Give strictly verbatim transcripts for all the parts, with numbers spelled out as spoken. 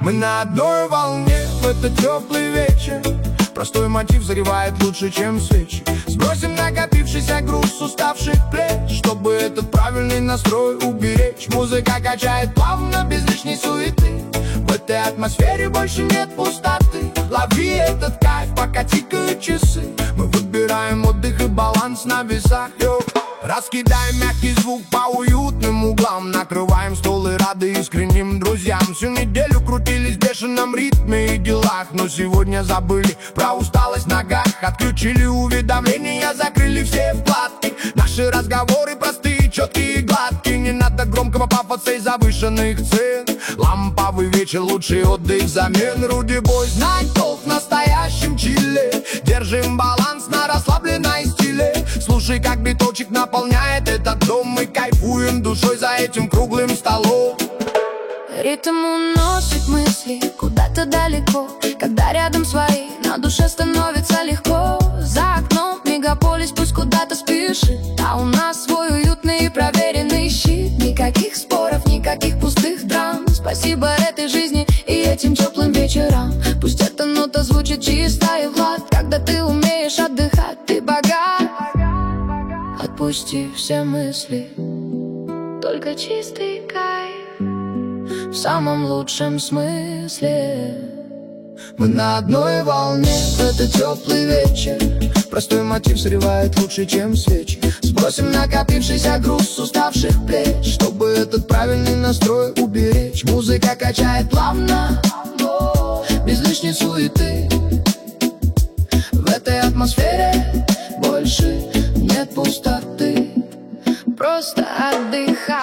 Мы на одной волне в этот теплый вечер. Простой мотив заревает лучше, чем свечи. Сбросим накопившийся груз с уставших плеч, чтобы этот правильный настрой уберечь. Музыка качает плавно, без лишней суеты. В этой атмосфере больше нет пустоты. Лови этот кайф, пока тикают часы. Мы выбираем отдых и баланс на весах. Йо. Раскидаем мягкий звук по уютным углам. Накрываем стол и рады искренним друзьям. Всю неделю крутились в бешеном ритме и делах, но сегодня забыли про усталость в ногах. Отключили уведомления, закрыли все вкладки. Наши разговоры простые, четкие и гладкие. Не надо громкого пафоса и завышенных цен. Ламповый вечер, лучший отдых взамен. Руди Бой знает толк в настоящем чиле. Держим баланс на расслабленной стиле. Слушай, как биточек наполняет этот дом. Мы кайфуем душой за этим круглым столом. Ритм уносит мысли куда-то далеко. Когда рядом свои, на душе становится легко. За окном мегаполис пусть куда-то спешит, а у нас свой уютный и проверенный щит. Никаких споров, никаких пустых драм. Спасибо этой жизни и этим теплым вечерам. Пусть эта нота звучит чисто и влад. Когда ты умеешь отдыхать, ты богат. Отпусти все мысли, только чистый кайф. В самом лучшем смысле. Мы на одной волне в этот теплый вечер. Простой мотив срывает лучше, чем свечи. Сбросим накопившийся груз с уставших плеч, чтобы этот правильный настрой уберечь. Музыка качает плавно, без лишней суеты. В этой атмосфере больше нет пустоты. Просто отдыхай.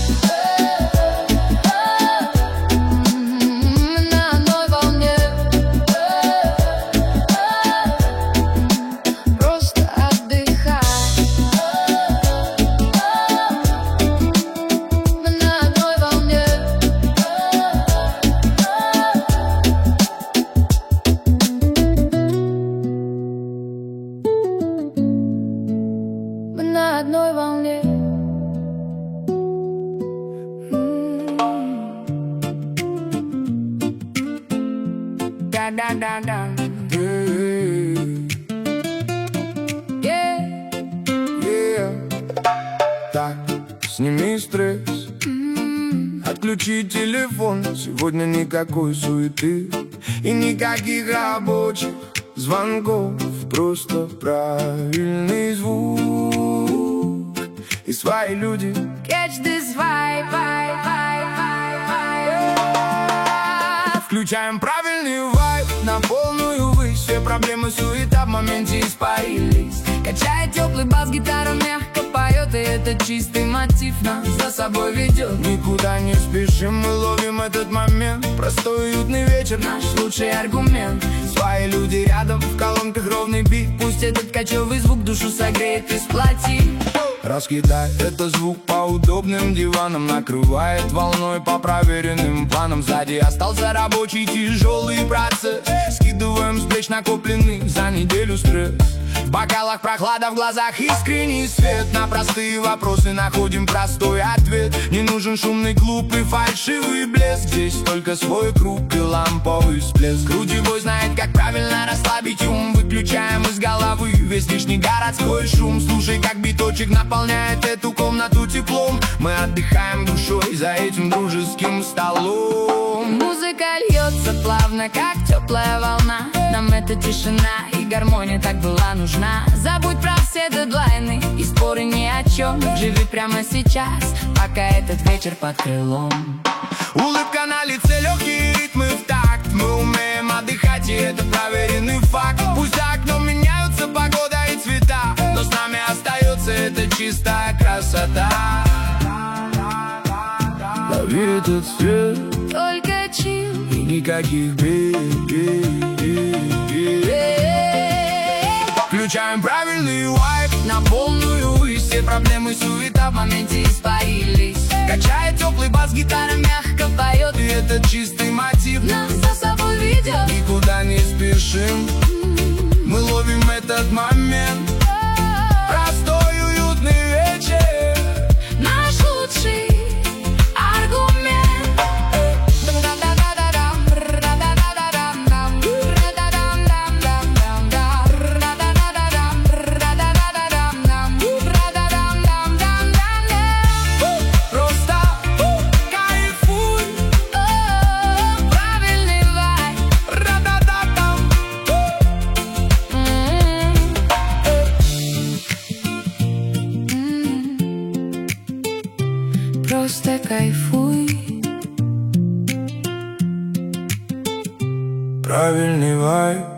На одной волне. Да-да-да-да. Yeah. Yeah. Так, сними стресс, отключи телефон. Сегодня никакой суеты и никаких рабочих звонков. Просто правильный звук и свои люди. Catch this vibe, vibe, vibe, vibe, vibe. Включаем правильный вайб на полную высь. Все проблемы, суета в моменте испарились. Качает теплый бас, гитара мягко поет, и этот чистый мотив нас за собой ведет. Никуда не спешим, мы ловим этот момент. Простой уютный вечер, Наш лучший аргумент. свои люди рядом, в колонках ровный бит. Пусть этот кочевый звук душу согреет и сплотит. Раскидай этот звук по удобным диванам. Накрывает волной по проверенным планам. Сзади остался рабочий тяжелый процесс. Скидываем с плеч накопленный за неделю стресс. В бокалах прохлада, в глазах искренний свет. На простые вопросы находим простой ответ. Не нужен шумный клуб и фальшивый блеск. Здесь только свой круг и ламповый всплеск. Руди Бой знает, как правильно расслабить ум. Выключаем из головы весь лишний городской шум. Слушай, как биточек наполняет эту комнату теплом. Мы отдыхаем душой за этим дружеским столом. Музыка льется плавно, как теплая волна. Нам эта тишина и гармония так была нужна. Забудь про все дедлайны и споры ни о чем. Живи прямо сейчас, пока этот вечер под крылом. Улыбка на лице, легкие ритмы в такт. Мы умеем отдыхать, и это проверенный факт. Пусть за окном меняются погода и цвета, но с нами остается эта чистая красота. Лови этот свет, Только чил. и никаких бед. Включаем правильный вайб на полную высь. Все проблемы, суета в моменте испарились. Качает теплый бас, гитара мягко поет, и этот чистый мотив Нас за собой ведет. Никуда не спешим, мы ловим этот момент. Простой уютный вечер, Наш лучший аргумент. просто кайфуй. Правильный вайб.